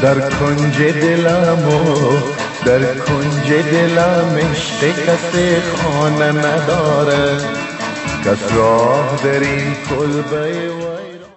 در کنج دلم و در کنج دلم عشق کسی خانه نداره، کس راه در این کلبه